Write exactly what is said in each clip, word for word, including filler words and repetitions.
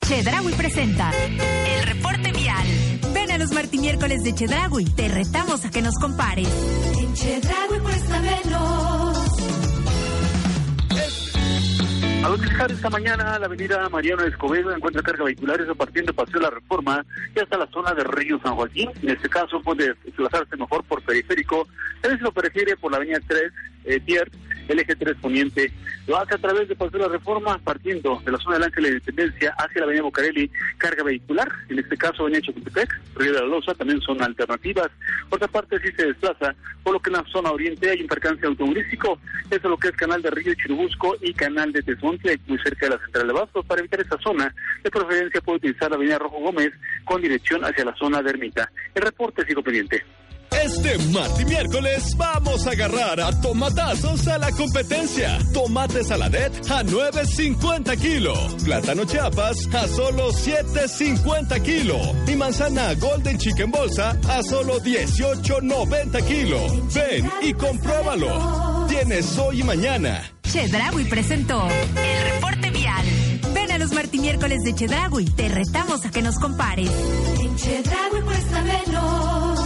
Chedraui presenta el reporte vial. Ven a los martimiércoles de Chedraui, te retamos a que nos compares. En Chedraui cuesta menos. Al utilizar esta mañana la avenida Mariano Escobedo encuentra carga vehiculares a partir de Paseo de la Reforma y hasta la zona de Río San Joaquín. En este caso puede desplazarse mejor por periférico. También se lo prefiere por la avenida tres, eh, Tier, el eje tres poniente. Lo hace a través de Paseo de la Reforma, partiendo de la zona del Ángel de Independencia hacia la avenida Bocarelli, carga vehicular. En este caso, avenida Chapultepec, Río de la Loza, también son alternativas. Por otra parte, sí se desplaza, por lo que en la zona oriente hay un percance automovilístico. Eso es lo que es Canal de Río Chirubusco y Canal de Tezontle, muy cerca de la Central de Abastos. Para evitar esa zona, de preferencia puede utilizar la avenida Rojo Gómez con dirección hacia la zona de Ermita. El reporte sigo pendiente. Este martes y miércoles vamos a agarrar a tomatazos a la competencia. Tomate saladet a nueve cincuenta kilo. Plátano Chiapas a solo siete cincuenta kilo. Y manzana Golden Chicken Bolsa a solo dieciocho noventa kilo. Ven y compruébalo. Tienes hoy y mañana. Chedraui presentó el reporte vial. Ven a los martimiércoles de Chedraui, te retamos a que nos compares. En Chedraui cuesta menos.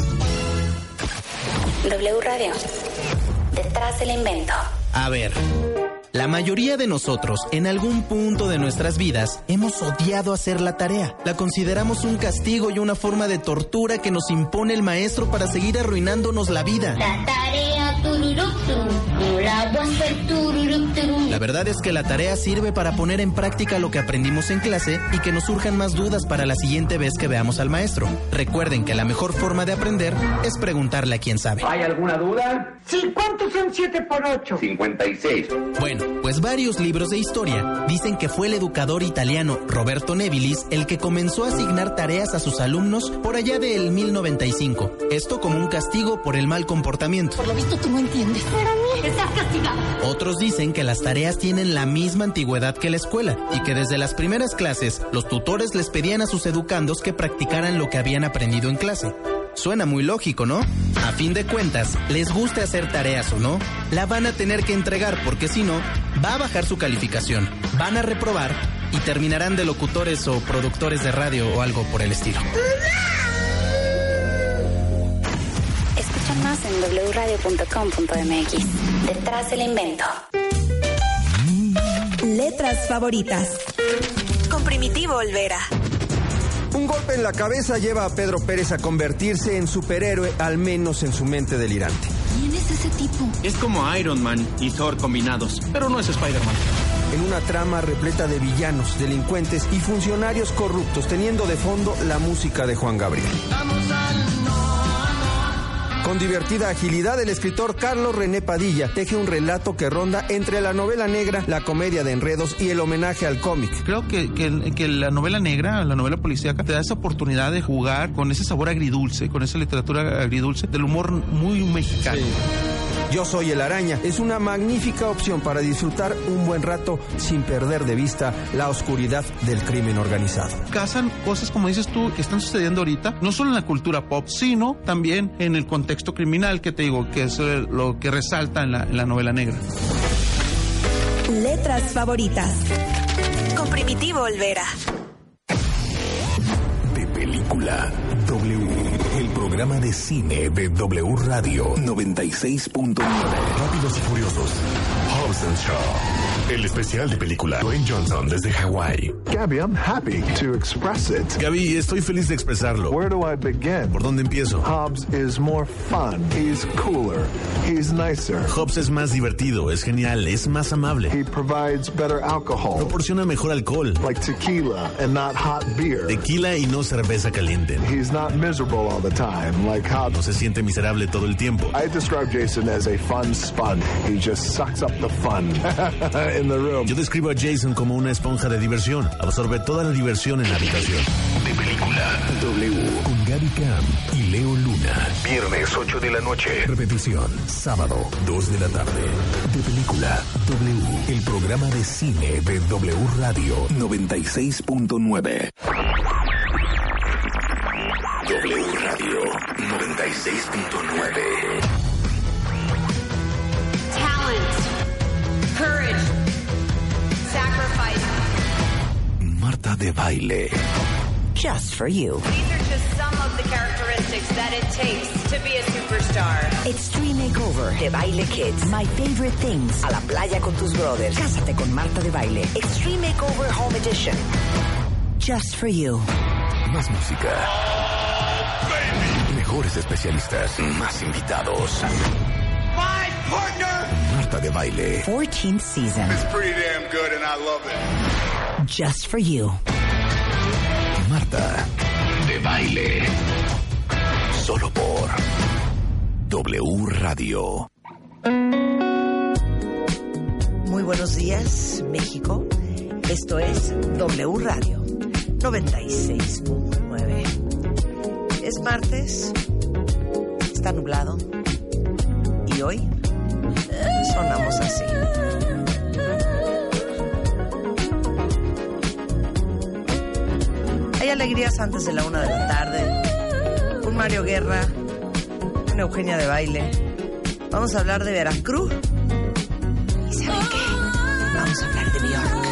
W Radio. Detrás del invento. A ver, la mayoría de nosotros, en algún punto de nuestras vidas, hemos odiado hacer la tarea. La consideramos un castigo y una forma de tortura que nos impone el maestro para seguir arruinándonos la vida. La tarea, turuructum, la guasa, turuructum. La verdad es que la tarea sirve para poner en práctica lo que aprendimos en clase y que nos surjan más dudas para la siguiente vez que veamos al maestro. Recuerden que la mejor forma de aprender es preguntarle a quien sabe. ¿Hay alguna duda? Sí, ¿cuántos son siete por ocho? cincuenta y seis. Bueno, pues varios libros de historia dicen que fue el educador italiano Roberto Nevilis el que comenzó a asignar tareas a sus alumnos por allá del mil noventa y cinco. Esto como un castigo por el mal comportamiento. Por lo visto tú no entiendes. Pero a mí estás castigado. Otros dicen que las tareas tienen la misma antigüedad que la escuela y que desde las primeras clases los tutores les pedían a sus educandos que practicaran lo que habían aprendido en clase. Suena muy lógico, ¿no? A fin de cuentas, les guste hacer tareas o no, la van a tener que entregar porque si no, va a bajar su calificación, van a reprobar y terminarán de locutores o productores de radio o algo por el estilo. Escucha más en doble radio punto com punto m x. Detrás del invento. Letras favoritas. Con Primitivo Olvera. Un golpe en la cabeza lleva a Pedro Pérez a convertirse en superhéroe, al menos en su mente delirante. ¿Quién es ese tipo? Es como Iron Man y Thor combinados, pero no es Spider-Man. En una trama repleta de villanos, delincuentes y funcionarios corruptos, teniendo de fondo la música de Juan Gabriel. Vamos al Con divertida agilidad, el escritor Carlos René Padilla teje un relato que ronda entre la novela negra, la comedia de enredos y el homenaje al cómic. Creo que, que, que la novela negra, la novela policíaca, te da esa oportunidad de jugar con ese sabor agridulce, con esa literatura agridulce, del humor muy mexicano. Sí. Yo soy el Araña. Es una magnífica opción para disfrutar un buen rato sin perder de vista la oscuridad del crimen organizado. Casan cosas, como dices tú, que están sucediendo ahorita, no solo en la cultura pop, sino también en el contexto criminal, que te digo, que es lo que resalta en la, en la novela negra. Letras favoritas. Con Primitivo Olvera. De película W, el programa de cine de W Radio noventa y seis punto nueve. Rápidos y Furiosos, Hobbs and Shaw. El especial de película Dwayne Johnson desde Hawái. Gabby, I'm happy to express it. Gaby, estoy feliz de expresarlo. Where do I begin? ¿Por dónde empiezo? Hobbs is more fun. He's cooler. He's nicer. Hobbs es más divertido, es genial, es más amable. He provides better alcohol. Proporciona mejor alcohol. Like tequila and not hot beer. Tequila y no cerveza caliente. He's not miserable all the time, like Hobbs. No se siente miserable todo el tiempo. I describe Jason as a fun sponge. He just sucks up the fun in the room. Yo describo a Jason como una esponja de diversión. Absorbe toda la diversión en la habitación. De película W con Gaby Cam y Leo Luna. Viernes ocho de la noche. Repetición sábado dos de la tarde. De película W, el programa de cine de W Radio noventa y seis punto nueve. W Radio noventa y seis punto nueve. Talent, courage, sacrifice. Marta de Baile. Just for you. These are just some of the characteristics that it takes to be a superstar. Extreme Makeover de Baile Kids. My Favorite Things. A la playa con tus brothers. Cásate con Marta de Baile. Extreme Makeover Home Edition. Just for you. Más música. Oh, baby. Mejores especialistas. Más invitados. My partner. Marta de Baile. fourteenth season. It's pretty damn good and I love it. Just for you. Marta de Baile. Solo por W Radio. Muy buenos días, México. Esto es W Radio noventa y seis punto nueve. Es martes, está nublado y hoy sonamos así. Hay alegrías antes de la una de la tarde. Un Mario Guerra, una Eugenia de Baile. Vamos a hablar de Veracruz. ¿Y saben qué? Vamos a hablar de Bjork.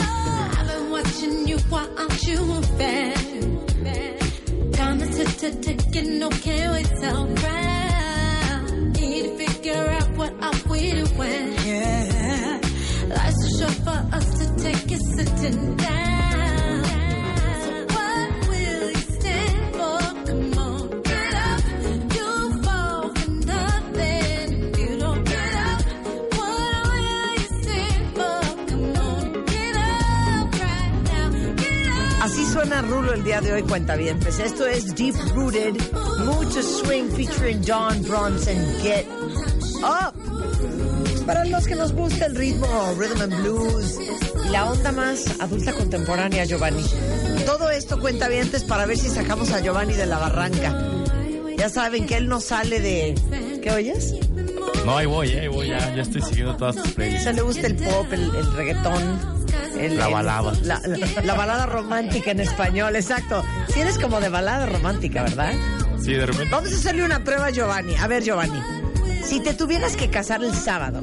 Así suena Rulo el día de hoy, cuentavientes. Esto es Deep Rooted, mucho swing featuring Dawn Bronson. Get Up. Para los que nos gusta el ritmo, rhythm and blues y la onda más adulta contemporánea, Giovanni. Todo esto, cuentavientes, para ver si sacamos a Giovanni de la barranca. Ya saben que él no sale de... ¿Qué oyes? No, ahí voy, ahí voy, ya, ya estoy siguiendo todas tus playlists. ¿Se le gusta el pop, el, el reggaetón? El, la balada. El, la, la, la balada romántica en español, exacto. Si eres como de balada romántica, ¿verdad? Sí, de repente. Vamos a hacerle una prueba a Giovanni. A ver, Giovanni, si te tuvieras que casar el sábado,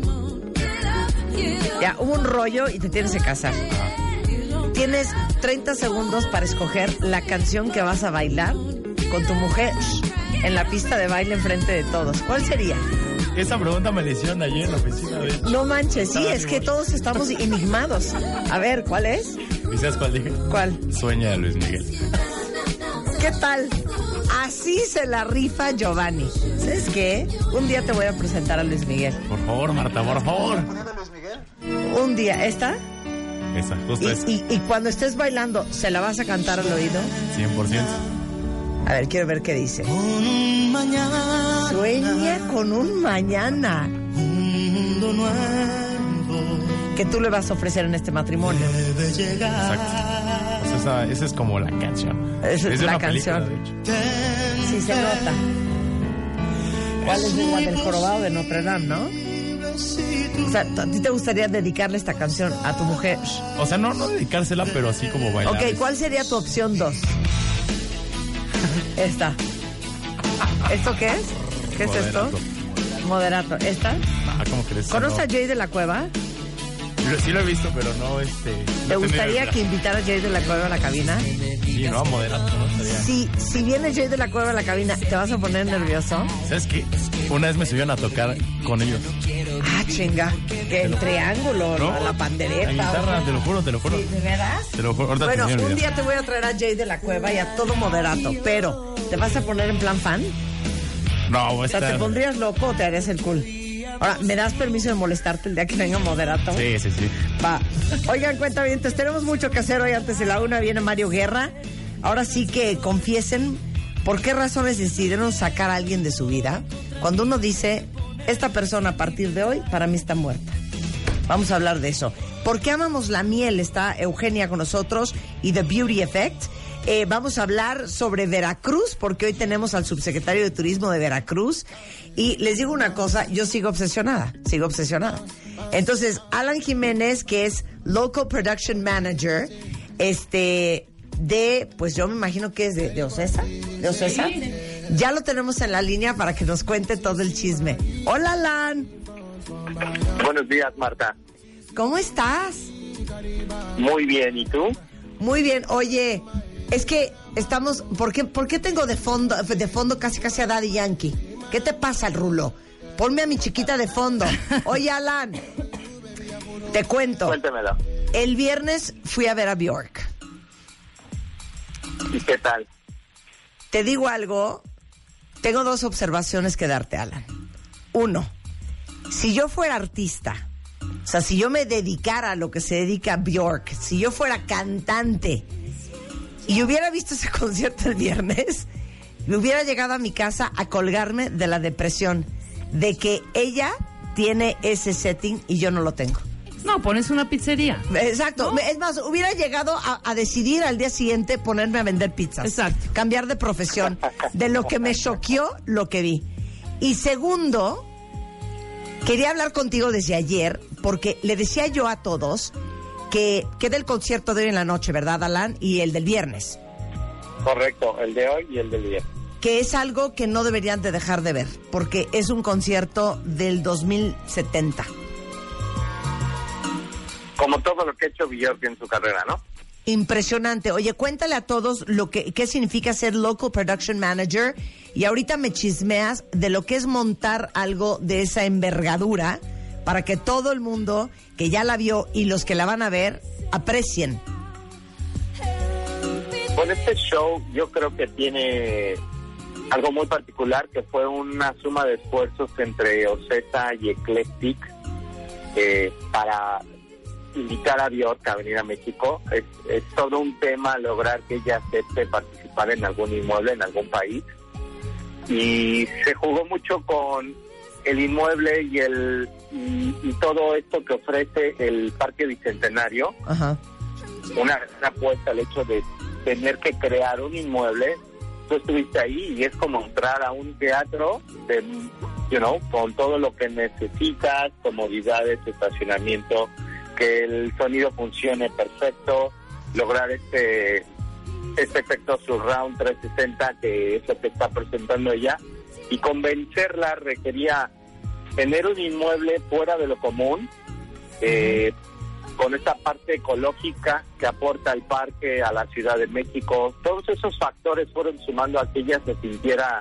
ya hubo un rollo y te tienes que casar. Ah. Tienes treinta segundos para escoger la canción que vas a bailar con tu mujer en la pista de baile enfrente de todos. ¿Cuál sería? Esa pregunta me la hicieron ayer en la oficina. De... No manches, sí, es que todos estamos enigmados. A ver, ¿cuál es? ¿Y sabes cuál dije? ¿Cuál? Sueña de Luis Miguel. ¿Qué tal? Así se la rifa Giovanni. ¿Sabes qué? Un día te voy a presentar a Luis Miguel. Por favor, Marta, por favor. Un día, ¿esta? Esa, justo y, esa. Y, y cuando estés bailando, ¿se la vas a cantar al oído? cien por ciento. A ver, quiero ver qué dice. Con un mañana. Sueña con un mañana. Un mundo nuevo. Que tú le vas a ofrecer en este matrimonio. Debe llegar. Exacto. Pues esa, esa es como la canción. Esa es, es de la una canción. Película, de hecho. Sí, se nota. ¿Cuál es la del jorobado de Notre Dame, no? O sea, ¿a ti te gustaría dedicarle esta canción a tu mujer? O sea, no, no dedicársela, pero así como bailar. Ok, ¿cuál sería tu opción dos? Esta. ¿Esto qué es? ¿Qué es Moderato. esto? Moderato. ¿Esta? Ah, ¿cómo crees? ¿Conoces no. a Jay de la Cueva? Sí lo he visto, pero no, este... ¿Te no gustaría tener... que invitara a Jay de la Cueva a la cabina? Sí, no, Moderato, ¿no? Estaría... Si, si viene Jay de la Cueva a la cabina, ¿te vas a poner nervioso? ¿Sabes qué? Una vez me subieron a tocar con ellos. Ah, chinga. Que el triángulo, ¿no? La pandereta. La guitarra, te lo juro, te lo juro. ¿Sí, ¿De veras? Te lo juro. Ahorita bueno, te un día te voy a traer a Jay de la Cueva y a todo Moderato, pero ¿te vas a poner en plan fan? No, voy a O sea, estar... ¿te pondrías loco o te harías el cool? Ahora, ¿me das permiso de molestarte el día que venga Moderato? Sí, sí, sí. Va. Oigan, cuentavientes, tenemos mucho que hacer hoy. Antes de la una viene Mario Guerra. Ahora sí que confiesen por qué razones decidieron sacar a alguien de su vida. Cuando uno dice, esta persona a partir de hoy para mí está muerta. Vamos a hablar de eso. ¿Por qué amamos la miel? Está Eugenia con nosotros y The Beauty Effect. Eh, vamos a hablar sobre Veracruz, porque hoy tenemos al subsecretario de Turismo de Veracruz. Y les digo una cosa, yo sigo obsesionada, sigo obsesionada. Entonces, Alan Jiménez, que es Local Production Manager, este, de, pues yo me imagino que es de, de Ocesa, de Ocesa. Ya lo tenemos en la línea para que nos cuente todo el chisme. Hola, Alan. Buenos días, Marta. ¿Cómo estás? Muy bien, ¿y tú? Muy bien, oye, es que estamos, ¿por qué, por qué tengo de fondo, de fondo casi casi a Daddy Yankee? ¿Qué te pasa, Rulo? Ponme a mi chiquita de fondo. Oye, Alan, te cuento. Cuéntemelo. El viernes fui a ver a Bjork. ¿Y qué tal? Te digo algo, tengo dos observaciones que darte, Alan. Uno, si yo fuera artista, o sea, si yo me dedicara a lo que se dedica a Bjork, si yo fuera cantante y hubiera visto ese concierto el viernes, me hubiera llegado a mi casa a colgarme de la depresión de que ella tiene ese setting y yo no lo tengo. No, pones una pizzería. Exacto. ¿No? Es más, hubiera llegado a, a decidir al día siguiente ponerme a vender pizzas. Exacto. Cambiar de profesión. De lo que me choqueó, lo que vi. Y segundo, quería hablar contigo desde ayer, porque le decía yo a todos que, que del concierto de hoy en la noche, ¿verdad, Alan? Y el del viernes. Correcto, el de hoy y el del viernes. Que es algo que no deberían de dejar de ver, porque es un concierto del dos mil setenta. Como todo lo que ha hecho Bjork en su carrera, ¿no? Impresionante. Oye, cuéntale a todos lo que qué significa ser Local Production Manager, y ahorita me chismeas de lo que es montar algo de esa envergadura para que todo el mundo que ya la vio y los que la van a ver aprecien. Bueno, este show yo creo que tiene algo muy particular, que fue una suma de esfuerzos entre Ocesa y Eclectic eh, para invitar a Bjork a venir a México. Es, es todo un tema lograr que ella acepte participar en algún inmueble en algún país, y se jugó mucho con el inmueble y el y, y todo esto que ofrece el Parque Bicentenario. Ajá. Una gran apuesta al hecho de tener que crear un inmueble. Tú estuviste ahí y es como entrar a un teatro de, you know, con todo lo que necesitas, comodidades, estacionamiento, que el sonido funcione perfecto, lograr este este efecto surround trescientos sesenta, que es lo que está presentando ella, y convencerla requería tener un inmueble fuera de lo común, eh, con esa parte ecológica que aporta el parque a la Ciudad de México. Todos esos factores fueron sumando a que ella se sintiera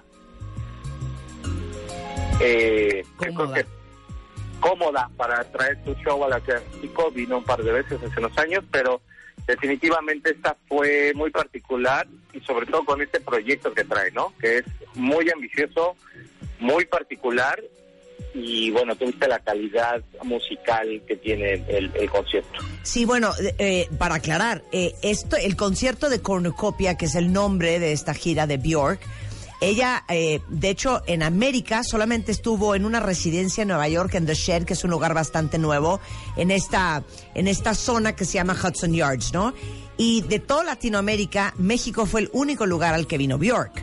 eh, creo que cómoda para traer su show a la Ciudad de México. Vino un par de veces hace unos años, pero definitivamente esta fue muy particular, y sobre todo con este proyecto que trae, ¿no? Que es muy ambicioso, muy particular, y bueno, tuviste la calidad musical que tiene el, el concierto. Sí, bueno, eh, para aclarar, eh, esto, el concierto de Cornucopia, que es el nombre de esta gira de Bjork, ella, eh, de hecho, en América solamente estuvo en una residencia en Nueva York, en The Shed, que es un lugar bastante nuevo, en esta, en esta zona que se llama Hudson Yards, ¿no? Y de toda Latinoamérica, México fue el único lugar al que vino Bjork.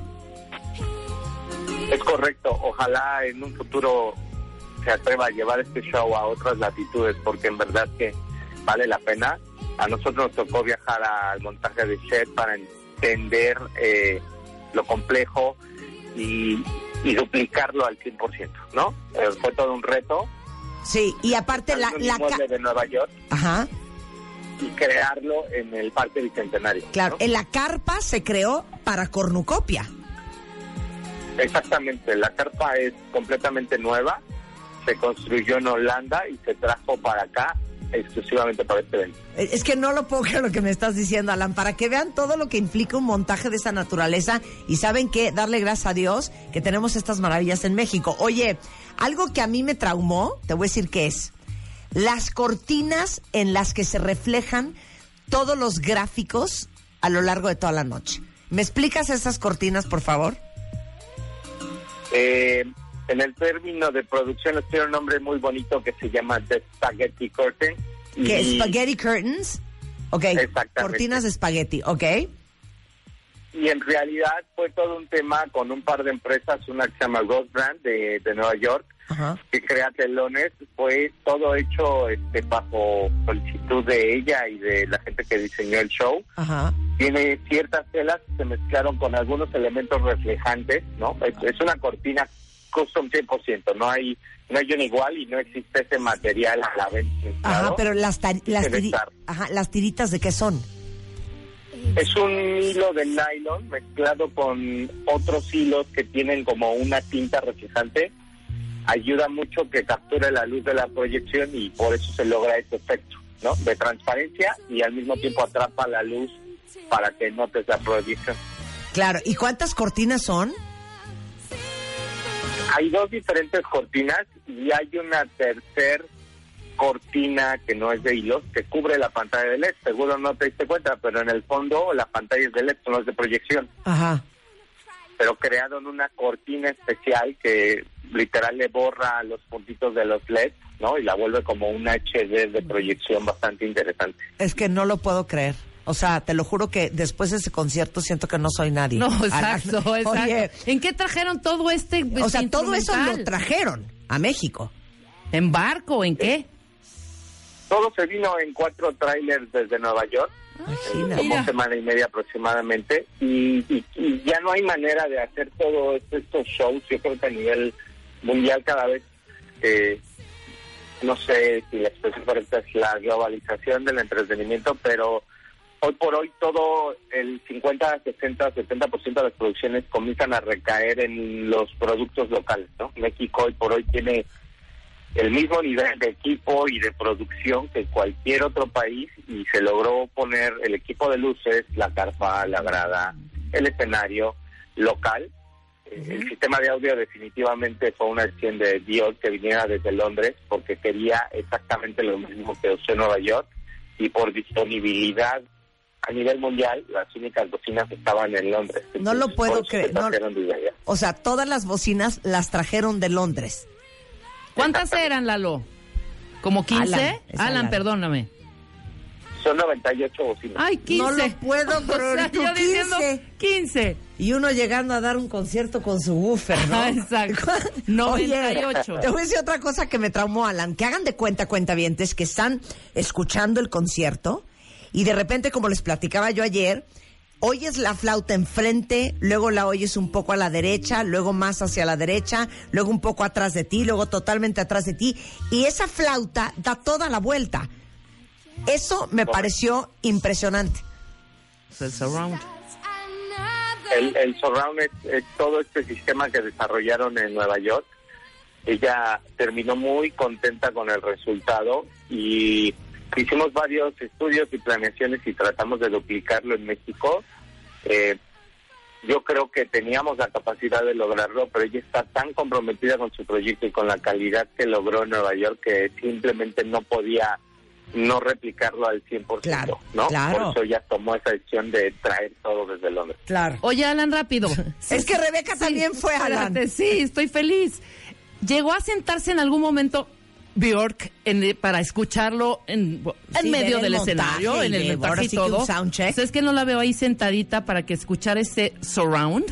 Es correcto. Ojalá en un futuro se atreva a llevar este show a otras latitudes, porque en verdad que vale la pena. A nosotros nos tocó viajar al montaje de Shed para entender eh, lo complejo y, y duplicarlo al cien por ciento, ¿no? Eh, fue todo un reto. Sí, y aparte la... Un la inmueble de Nueva York. Ajá. Y crearlo en el Parque Bicentenario. Claro, ¿no? en la carpa se creó para Cornucopia. Exactamente, la carpa es completamente nueva, se construyó en Holanda y se trajo para acá exclusivamente para este evento. Es que no lo puedo creer lo que me estás diciendo, Alan, para que vean todo lo que implica un montaje de esa naturaleza, y saben que darle gracias a Dios que tenemos estas maravillas en México. Oye, algo que a mí me traumó, te voy a decir qué es, las cortinas en las que se reflejan todos los gráficos a lo largo de toda la noche. ¿Me explicas esas cortinas, por favor? Eh, en el término de producción les tiene un nombre muy bonito que se llama The Spaghetti Curtain. ¿Qué? Y... ¿Spaghetti Curtains? Ok, exactamente. Cortinas de espagueti, ok. Y en realidad fue todo un tema con un par de empresas, una que se llama Rose Brand de, de Nueva York, Ajá. que crea telones. Fue todo hecho este, bajo solicitud de ella y de la gente que diseñó el show. Ajá. Tiene ciertas telas que se mezclaron con algunos elementos reflejantes, ¿no? Es, es una cortina custom cien por ciento, no hay no hay una igual y no existe ese material a la venta. Ajá, pero las, tar- las, tiri- Ajá, las tiritas, ¿de qué son? Es un hilo de nylon mezclado con otros hilos que tienen como una tinta reflejante. Ayuda mucho que capture la luz de la proyección y por eso se logra ese efecto, ¿no? De transparencia y al mismo tiempo atrapa la luz para que notes la proyección. Claro, ¿y cuántas cortinas son? Hay dos diferentes cortinas y hay una tercer cortina que no es de hilos, que cubre la pantalla de L E D. Seguro no te diste cuenta, pero en el fondo la pantalla es de L E D, no es de proyección. Ajá. Pero crearon una cortina especial que literal le borra los puntitos de los L E D, ¿no? Y la vuelve como un H D de proyección bastante interesante. Es que no lo puedo creer. O sea, te lo juro que después de ese concierto siento que no soy nadie. No, exacto, Oye, exacto. ¿En qué trajeron todo este O sea, todo eso lo trajeron a México. ¿En barco? ¿En qué? Todo se vino en cuatro trailers desde Nueva York, Imagina. como Mira. semana y media aproximadamente, y, y, y ya no hay manera de hacer todos estos shows. Yo creo que a nivel mundial cada vez, eh, no sé si la expresión correcta es la globalización del entretenimiento, pero hoy por hoy todo el cincuenta, sesenta, setenta por ciento de las producciones comienzan a recaer en los productos locales, ¿no? México hoy por hoy tiene el mismo nivel de equipo y de producción que cualquier otro país y se logró poner el equipo de luces, la carpa, la grada, el escenario local. Uh-huh. El sistema de audio definitivamente fue una decisión de Dios que viniera desde Londres porque quería exactamente lo mismo que usó en Nueva York y por disponibilidad a nivel mundial las únicas bocinas estaban en Londres. No Entonces, lo puedo por eso se creer. No, trajeron desde allá. o sea, todas las bocinas las trajeron de Londres. ¿Cuántas eran, Lalo? ¿Como quince? Alan, es Alan, Alan. perdóname. Son noventa y ocho bocinas. Ay, quince. No lo puedo, pero O sea, tú yo diciendo quince. quince. Y uno llegando a dar un concierto con su woofer, ¿no? Ah, exacto. noventa y ocho. Oye, te voy a decir otra cosa que me traumó, Alan. Que hagan de cuenta, cuentavientes, que están escuchando el concierto y de repente, como les platicaba yo ayer, oyes la flauta enfrente, luego la oyes un poco a la derecha, luego más hacia la derecha, luego un poco atrás de ti, luego totalmente atrás de ti, y esa flauta da toda la vuelta. Eso me pareció impresionante. El surround. El, el surround es, es todo este sistema que desarrollaron en Nueva York. Ella terminó muy contenta con el resultado y hicimos varios estudios y planeaciones y tratamos de duplicarlo en México. Eh, yo creo que teníamos la capacidad de lograrlo, pero ella está tan comprometida con su proyecto y con la calidad que logró en Nueva York que simplemente no podía no replicarlo al cien por ciento, Claro, ¿no? claro. Por eso ella tomó esa decisión de traer todo desde Londres. Claro. Oye, Alan, rápido. Es que Rebeca también fue, Alan. Espérate, sí, estoy feliz. ¿Llegó a sentarse en algún momento Björk en, para escucharlo en, en Sí, medio ver el del montaje escenario, en y el de- montaje ahora y sí que todo? un soundcheck. O sea, es que no la veo ahí sentadita para que escuchar ese surround.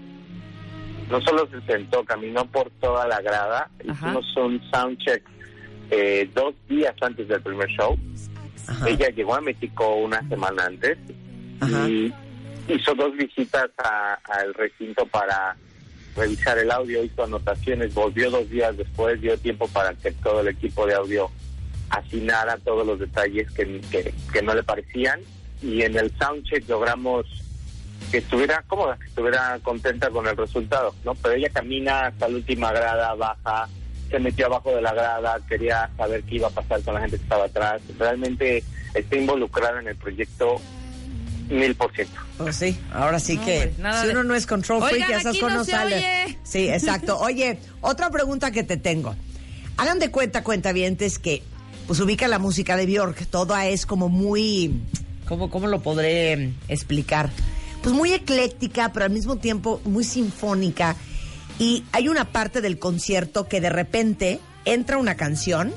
No solo se sentó, caminó por toda la grada. Ajá. Hicimos un soundcheck eh, dos días antes del primer show. Ajá. Ella llegó a México una semana antes Ajá. y hizo dos visitas a- al recinto para revisar el audio, hizo anotaciones, volvió dos días después, dio tiempo para que todo el equipo de audio afinara todos los detalles que, que, que no le parecían, y en el soundcheck logramos que estuviera cómoda, que estuviera contenta con el resultado, ¿no? Pero ella camina hasta la última grada, baja, se metió abajo de la grada, quería saber qué iba a pasar con la gente que estaba atrás. Realmente está involucrada en el proyecto mil por ciento. Pues sí, ahora sí No, que pues, nada si de- uno no es control freak, Oigan, ya esas aquí cosas no no se salen. oye. Sí, exacto. Oye, otra pregunta que te tengo. Hagan de cuenta, cuentavientes, que pues ubica la música de Björk, toda es como muy, ¿cómo, cómo lo podré explicar? Pues muy ecléctica, pero al mismo tiempo muy sinfónica. Y hay una parte del concierto que de repente entra una canción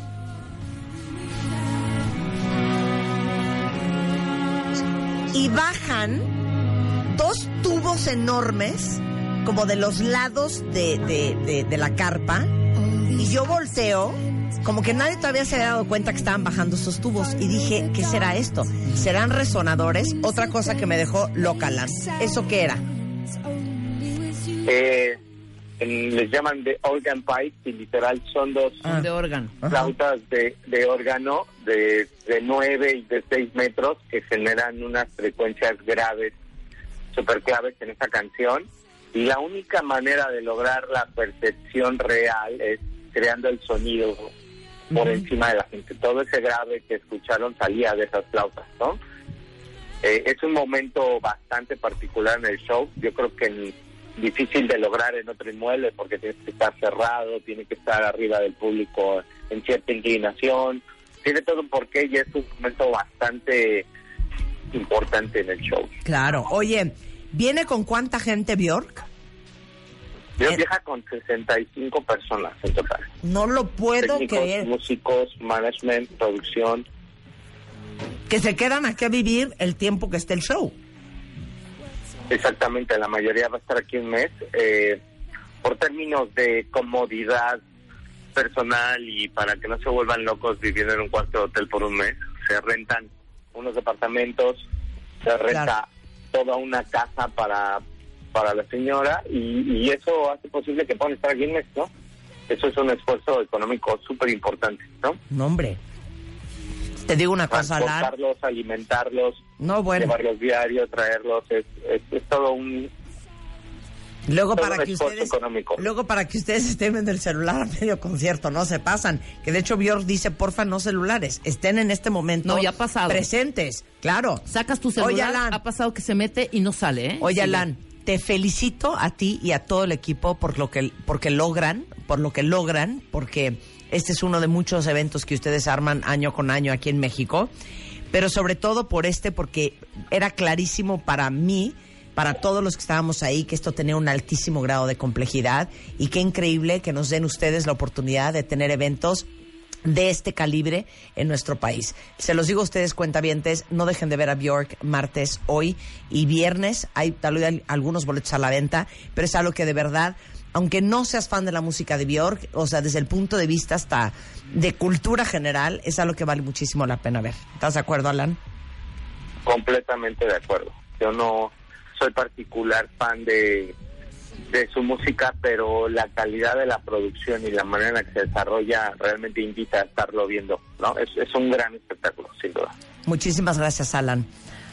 y bajan dos tubos enormes como de los lados de, de, de, de la carpa, y yo volteo como que nadie todavía se había dado cuenta que estaban bajando estos tubos, y dije, ¿qué será esto? ¿Serán resonadores? Otra cosa que me dejó loca, Lan. ¿Eso qué era? Eh, en, les llaman de organ pipes, y literal son dos ah. de órgano. flautas de, de órgano de, de nueve y de seis metros que generan unas frecuencias graves, súper claves en esta canción. Y la única manera de lograr la percepción real es creando el sonido por uh-huh. encima de la gente. Todo ese grave que escucharon salía de esas flautas, ¿no? Eh, es un momento bastante particular en el show. Yo creo que en, difícil de lograr en otro inmueble porque tiene que estar cerrado, tiene que estar arriba del público en cierta inclinación. Tiene todo un porqué y es un momento bastante importante en el show. Claro. Oye, ¿viene con cuánta gente Björk? Björk viaja con sesenta y cinco personas en total. No lo puedo Técnicos, creer. Músicos, management, producción. Que se quedan aquí a vivir el tiempo que esté el show. Exactamente, la mayoría va a estar aquí un mes. Eh, por términos de comodidad personal y para que no se vuelvan locos viviendo en un cuarto de hotel por un mes, se rentan unos departamentos, se renta claro. toda una casa para para la señora y, y eso hace posible que puedan estar aquí un mes, ¿no? Eso es un esfuerzo económico súper importante, ¿no? No, hombre. Te digo una cosa, Alan. Transportarlos, alimentarlos, no, bueno. llevarlos diarios, traerlos, es, es, es todo un... Luego todo para un que esfuerzo ustedes económico. luego para que ustedes estén en el celular a medio concierto, no se pasan, que de hecho Björk dice, porfa, no celulares, estén en este momento no, ya ha pasado. presentes, claro. Sacas tu celular, Oye, Alan, ha pasado que se mete y no sale, ¿eh? Oye, sí, Alan, te felicito a ti y a todo el equipo por lo que porque logran, por lo que logran, porque este es uno de muchos eventos que ustedes arman año con año aquí en México, pero sobre todo por este, porque era clarísimo para mí, para todos los que estábamos ahí, que esto tenía un altísimo grado de complejidad y qué increíble que nos den ustedes la oportunidad de tener eventos de este calibre en nuestro país. Se los digo a ustedes, cuentavientes, no dejen de ver a Björk martes, hoy y viernes. Hay tal vez algunos boletos a la venta, pero es algo que de verdad, aunque no seas fan de la música de Björk, o sea, desde el punto de vista hasta de cultura general, es algo que vale muchísimo la pena ver. ¿Estás de acuerdo, Alan? Completamente de acuerdo. Yo no soy particular fan de de su música, pero la calidad de la producción y la manera en la que se desarrolla realmente invita a estarlo viendo, ¿no? Es, es un gran espectáculo, sin duda. Muchísimas gracias, Alan.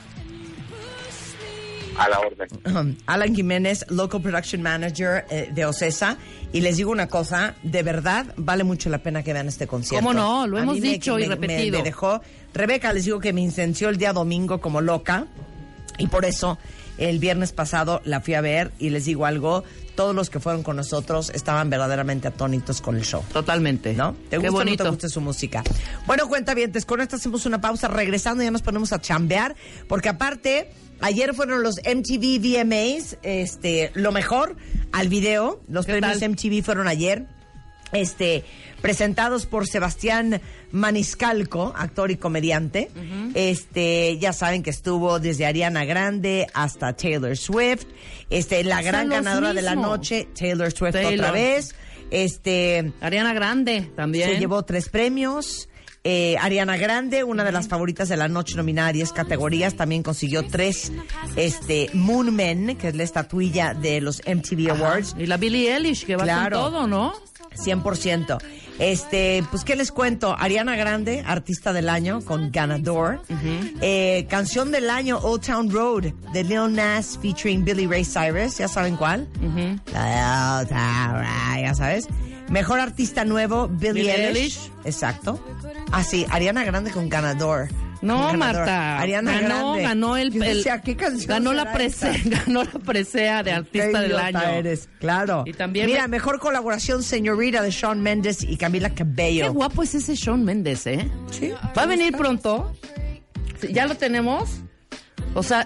A la orden. Um, Alan Jiménez, Local Production Manager eh, de Ocesa. Y les digo una cosa, de verdad vale mucho la pena que vean este concierto. ¿Cómo no? Lo a hemos me, dicho me, y repetido. Me, me dejó... Rebeca, les digo que me incenció el día domingo como loca. Y por eso el viernes pasado la fui a ver y les digo algo, todos los que fueron con nosotros estaban verdaderamente atónitos con el show. Totalmente. ¿No? ¿Te Qué gusta bonito. o no te gusta su música? Bueno, cuentavientes, con esto hacemos una pausa, regresando ya nos ponemos a chambear, porque aparte, ayer fueron los M T V V M As, este, lo mejor al video, los premios tal? M T V fueron ayer. Este, presentados por Sebastián Maniscalco, actor y comediante. Uh-huh. Este, ya saben que estuvo desde Ariana Grande hasta Taylor Swift. Este, la gran Son los ganadora de la mismos. noche, Taylor Swift Taylor. otra vez. Este, Ariana Grande también. se llevó tres premios. Eh, Ariana Grande, una de las favoritas de la noche, nominada a diez categorías, también consiguió tres este, Moon Men, que es la estatuilla de los M T V Awards. Ajá. Y la Billie Eilish, que va Claro. con todo, ¿no? cien por ciento. Este, pues, ¿qué les cuento? Ariana Grande, artista del año, con Ganador. Uh-huh. Eh, canción del año, Old Town Road, de Lil Nas, featuring Billy Ray Cyrus. ¿Ya saben cuál? Uh-huh. La Old Town Road, ya sabes. Mejor artista nuevo, Billie, Billie Eilish. Eilish. Exacto. Ah, sí, Ariana Grande con Ganador. No, Con Ganador. Marta. Ariana ganó, Grande. ganó el, Yo el- decía, ¿qué canción ganó la será presea, esta? ganó la presea de artista Qué del idiota año. eres, claro. Y también Mira, me- mejor colaboración, Señorita, de Shawn Mendes y Camila Cabello. Qué guapo es ese Shawn Mendes, ¿eh? Sí. Va a venir pronto. Sí, ¿ya lo tenemos? O sea,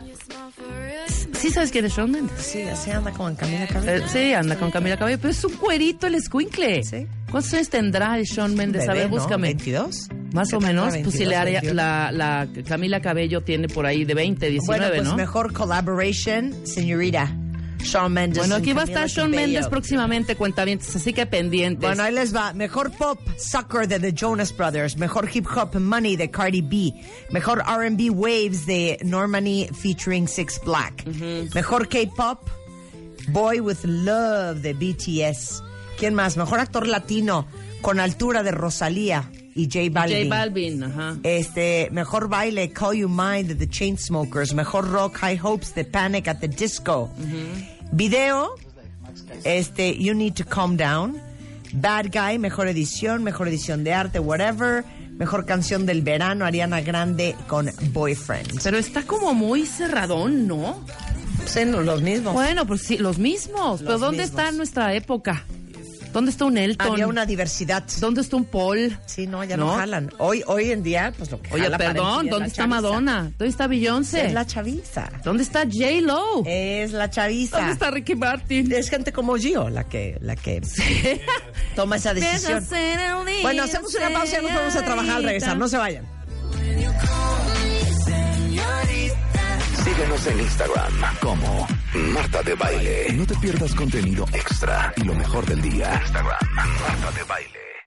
¿sí sabes quién es Shawn Mendes? Sí, así anda con Camila Cabello. Eh, sí, anda con Camila Cabello, pero es un cuerito el escuincle. Sí. ¿Cuántos años tendrá el Shawn Mendes? A Bebé, ver, ¿no? búscame. ¿veintidós? Más ¿Qué o tendrá, menos, pues si le haría, veintidós, la, la Camila Cabello tiene por ahí de veinte, diecinueve, Bueno, pues ¿no? mejor collaboration, Señorita. Shawn Mendes. Bueno, aquí y va a Camila estar Shawn Cabello. Mendes próximamente, cuentavientes, así que pendientes. Bueno, ahí les va. Mejor pop, Sucker de The Jonas Brothers. Mejor hip hop, Money de Cardi B. Mejor R and B, Waves de Normani featuring Six Black. Uh-huh. Mejor K-pop, Boy with Love de B T S. ¿Quién más? Mejor actor latino con altura de Rosalía y J Balvin. J Balvin, ajá. Este, mejor baile, Call You Mine de The Chainsmokers. Mejor rock, High Hopes de Panic at the Disco. Uh-huh. Video, este, You Need to Calm Down. Bad Guy, mejor edición, mejor edición de arte, whatever. Mejor canción del verano, Ariana Grande con Boyfriend. Pero está como muy cerradón, ¿no? Sí, los mismos. Bueno, pues sí, los mismos. Los Pero ¿dónde mismos. está nuestra época? ¿Dónde está un Elton? Había una diversidad. ¿Dónde está un Paul? Sí, no, ya no, no jalan. Hoy hoy en día, pues lo que Oye, jala perdón, ¿dónde está chaviza. Madonna? ¿Dónde está Beyoncé? Es la chaviza. ¿Dónde está J-Lo? Es la chaviza. ¿Dónde está Ricky Martin? Es gente como Gio la que, la que sí. toma esa decisión. Bueno, hacemos una pausa y nos vamos a trabajar al regresar. No se vayan. Síguenos en Instagram como Marta de Baile. No te pierdas contenido extra y lo mejor del día. Instagram, Marta de Baile.